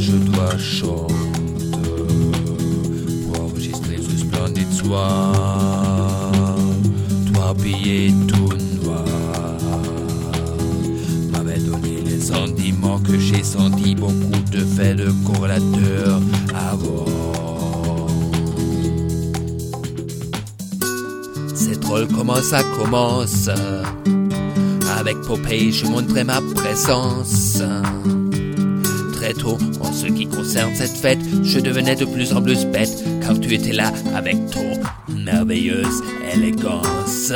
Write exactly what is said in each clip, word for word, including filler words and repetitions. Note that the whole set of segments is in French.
je dois chanter pour enregistrer ce splendide soir. Toi habillé tout noir, m'avait donné les sentiments que j'ai sentis, beaucoup de faits de corrélateurs avant. C'est drôle comment ça commence. Avec Popeye, je montrais ma présence. Très tôt, en ce qui concerne cette fête, je devenais de plus en plus bête, car tu étais là avec ton merveilleuse élégance.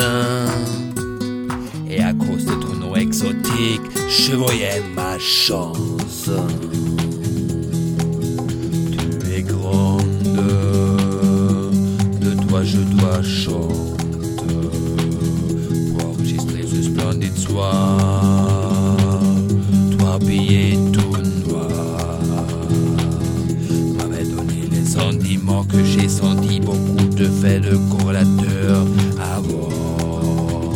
Et à cause de ton nom exotique, je voyais ma chance. Tu es grande, de toi je dois chanter pour enregistrer ce splendide soir. Toi habillé tout noir, m'avait donné les sentiments que j'ai sentis, beaucoup de faits de corrélateurs avant.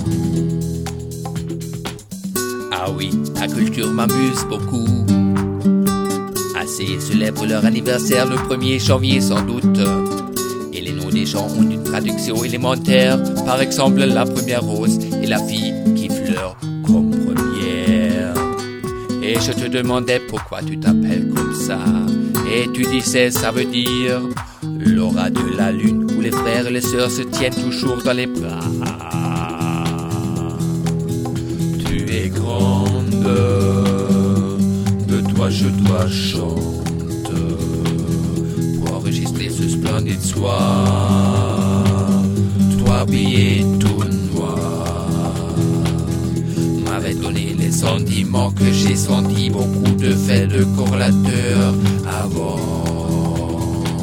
Ah oui, ta culture m'amuse beaucoup. Assez célèbre leur anniversaire le premier janvier sans doute. Et les noms des gens ont une traduction élémentaire. Par exemple, la première rose et la fille qui fleure comme première. Et je te demandais pourquoi tu t'appelles comme ça. Et tu disais ça veut dire l'aura de la lune où les frères et les sœurs se tiennent toujours dans les bras. Tu es grande, de toi je dois chanter pour enregistrer ce splendide soir. Toi habillé tout noir, m'avait donné les sentiments que j'ai sentis, beaucoup de faits de corrélateurs avant.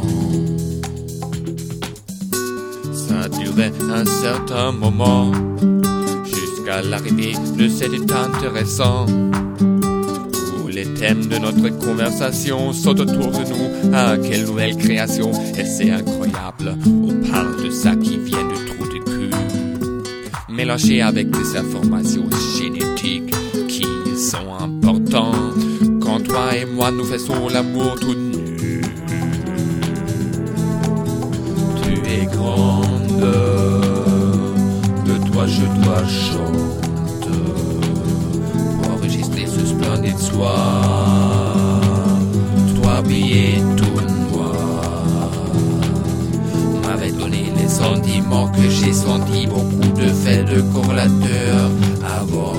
Ça durait un certain moment, jusqu'à l'arrivée de cet état intéressant, où les thèmes de notre conversation sont autour de nous. Ah, quelle nouvelle création! Et c'est incroyable, on parle de ça qui vient de trous de cul, mélangé avec des informations génétiques qui sont importantes quand toi et moi nous faisons l'amour tout nu. Tu es grande, de toi je dois chanter pour enregistrer ce splendide soir. Toi habillé tout noir, m'avait donné les sentiments que j'ai sentis, beaucoup de faits de corrélateurs avant.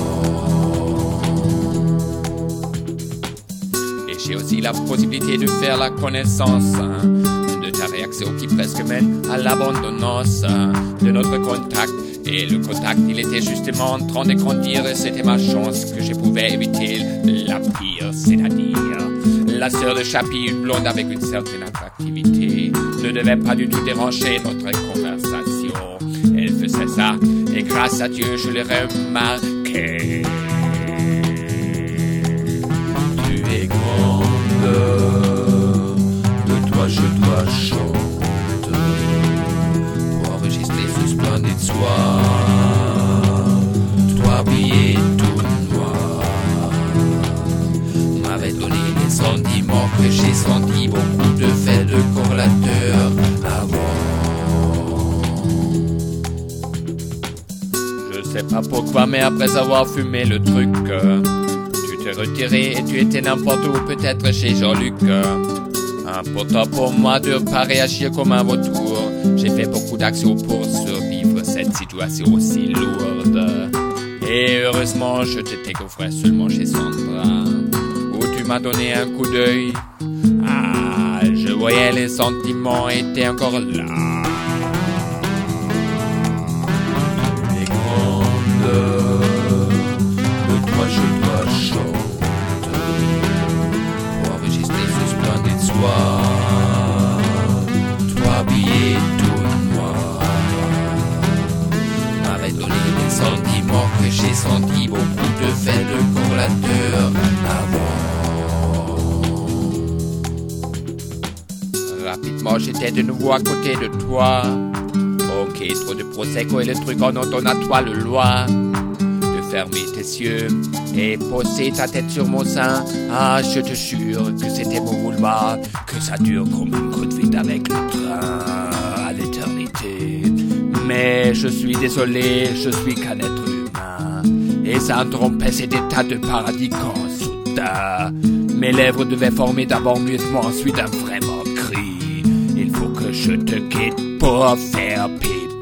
Et j'ai aussi la possibilité de faire la connaissance hein, de ta réaction qui presque mène à l'abandonnance hein, de notre contact. Et le contact, il était justement en train de grandir et c'était ma chance que je pouvais éviter la pire, c'est-à-dire la sœur de Chappie, une blonde avec une certaine attractivité, ne devait pas du tout déranger notre conversation. Elle faisait ça et grâce à Dieu, je l'ai remarqué. Tu es grande, de toi je dois chanter pour enregistrer ce splendide soir. Toi habillé tout noir, m'avait donné les sentiments que j'ai sentis, beaucoup de faits de corrélateurs avant. Je sais pas pourquoi, mais après avoir fumé le truc, euh, tu t'es retiré et tu étais n'importe où, peut-être chez Jean-Luc. Euh, important pour moi de pas réagir comme un vautour. J'ai fait beaucoup d'actions pour survivre cette situation aussi lourde. Et heureusement, je te découvrais seulement chez Sandra, où tu m'as donné un coup d'œil. Ah, je voyais les sentiments étaient encore là. Tu es grande, de toi je dois chanter pour enregistrer ce splendide soir. Toi habillé tout noir, m'avait donné les sentiments que j'ai sentis, beaucoup de faits de corrélateurs avant. Rapidement, j'étais de nouveau à côté de toi. Ok, trop de prosecco et le truc en entend à toi le loi. De fermer tes yeux et poser ta tête sur mon sein. Ah, je te jure que c'était mon vouloir, que ça dure comme une côte vide avec le train à l'éternité. Mais je suis désolé, je suis qu'un être humain, et ça interrompait cet état de paradis quand soudain mes lèvres devaient former d'abord muettement, ensuite un vraiment cri. Il faut que je te quitte pour faire pipi.